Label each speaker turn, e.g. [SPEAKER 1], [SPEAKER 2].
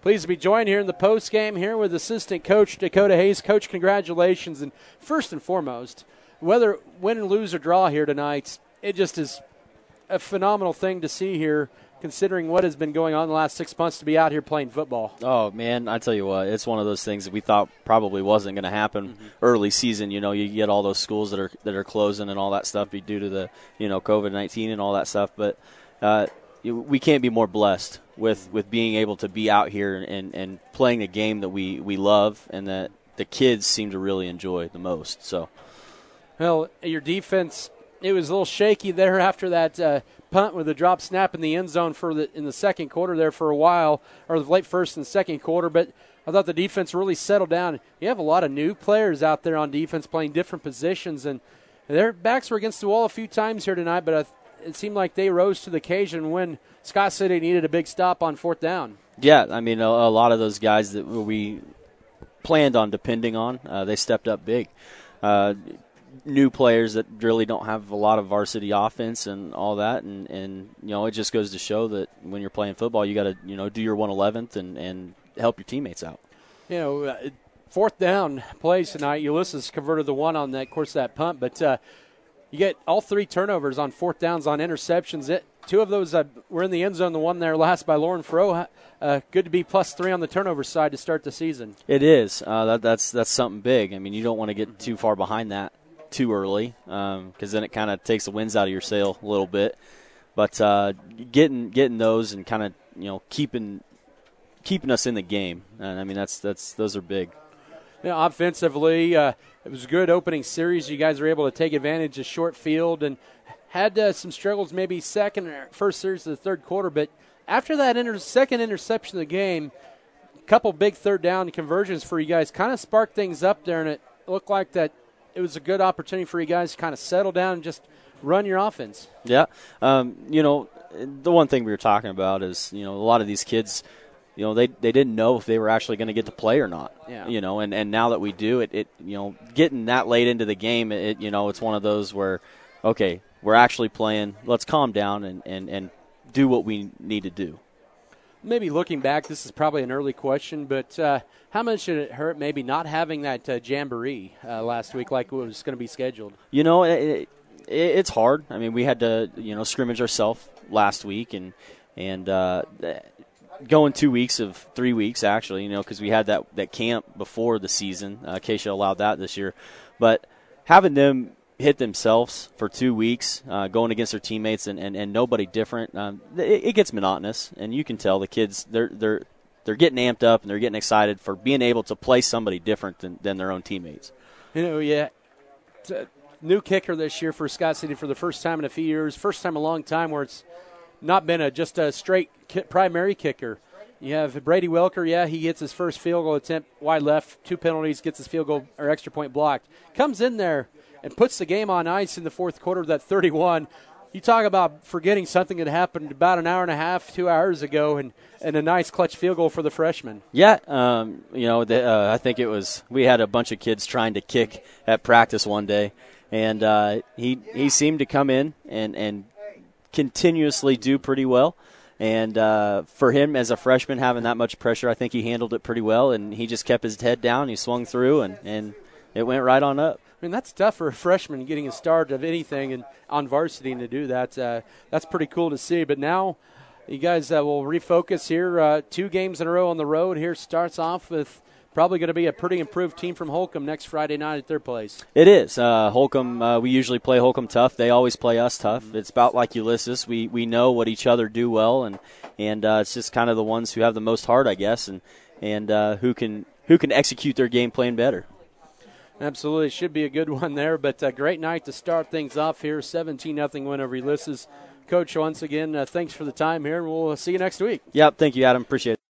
[SPEAKER 1] Pleased to be joined here in the post game here with assistant coach Dakota Hayes. Coach, congratulations. And first and foremost, whether win and lose or draw here tonight, it just is a phenomenal thing to see here, considering what has been going on the last 6 months to be out here playing football.
[SPEAKER 2] Oh, man, I tell you what, it's one of those things that we thought probably wasn't going to happen early season. You know, you get all those schools that are closing and all that stuff due to the, COVID-19 and all that stuff. But we can't be more blessed with being able to be out here and playing a game that we love and that the kids seem to really enjoy the most. So,
[SPEAKER 1] well, your defense, it was a little shaky there after that punt with a drop snap in the end zone in the second quarter there for a while, or the late first and second quarter. But I thought the defense really settled down. You have a lot of new players out there on defense playing different positions, and their backs were against the wall a few times here tonight, but it seemed like they rose to the occasion when Scott City needed a big stop on fourth down.
[SPEAKER 2] Yeah, I mean, a lot of those guys that we planned on depending on, they stepped up big. New players that really don't have a lot of varsity offense and all that, and it just goes to show that when you're playing football, you got to do your 111th and help your teammates out.
[SPEAKER 1] Fourth down plays tonight. Ulysses converted the one on that punt, but you get all three turnovers on fourth downs on interceptions. Two of those were in the end zone. The one there last by Lauren Froh. Good to be +3 on the turnover side to start the season.
[SPEAKER 2] It is. That's something big. I mean, you don't want to get too far behind that too early, because then it kind of takes the winds out of your sail a little bit. But getting those and kind of keeping us in the game, and I mean those are big.
[SPEAKER 1] Yeah, offensively, it was a good opening series. You guys were able to take advantage of short field and had some struggles maybe first series of the third quarter. But after that second interception of the game, a couple big third down conversions for you guys kind of sparked things up there, and it looked like that it was a good opportunity for you guys to kind of settle down and just run your offense.
[SPEAKER 2] Yeah. The one thing we were talking about is, a lot of these kids, they didn't know if they were actually going to get to play or not.
[SPEAKER 1] Yeah.
[SPEAKER 2] And now that we do it, getting that late into the game, it's one of those where, okay, we're actually playing. Let's calm down and do what we need to do.
[SPEAKER 1] Maybe looking back, this is probably an early question, but how much did it hurt maybe not having that jamboree last week like it was going to be scheduled?
[SPEAKER 2] It's hard. I mean, we had to, scrimmage ourselves last week and going 2 weeks of 3 weeks, actually, because we had that camp before the season. Acacia allowed that this year. But having them hit themselves for 2 weeks, going against their teammates and nobody different, it gets monotonous. And you can tell the kids, they're getting amped up and they're getting excited for being able to play somebody different than their own teammates.
[SPEAKER 1] New kicker this year for Scott City for the first time in a few years, first time in a long time where it's not been just a straight primary kicker. You have Brady Welker, he gets his first field goal attempt wide left, 2 penalties, gets his field goal or extra point blocked. Comes in there and puts the game on ice in the fourth quarter of that 31. You talk about forgetting something that happened about an hour and a half, 2 hours ago, and a nice clutch field goal for the freshman.
[SPEAKER 2] Yeah, I think it was, we had a bunch of kids trying to kick at practice one day, and he seemed to come in and continuously do pretty well. And for him as a freshman having that much pressure, I think he handled it pretty well, and he just kept his head down. He swung through, and it went right on up.
[SPEAKER 1] I mean, that's tough for a freshman getting a start of anything and on varsity and to do that. That's pretty cool to see. But now you guys will refocus here. 2 games in a row on the road here. Starts off with probably going to be a pretty improved team from Holcomb next Friday night at their place.
[SPEAKER 2] It is. Holcomb, we usually play Holcomb tough. They always play us tough. It's about like Ulysses. We know what each other do well, and it's just kind of the ones who have the most heart, I guess, and who can execute their game plan better.
[SPEAKER 1] Absolutely. Should be a good one there, but a great night to start things off here. 17-0 win over Ulysses. Coach, once again, thanks for the time here, and we'll see you next week.
[SPEAKER 2] Yep, thank you, Adam. Appreciate it.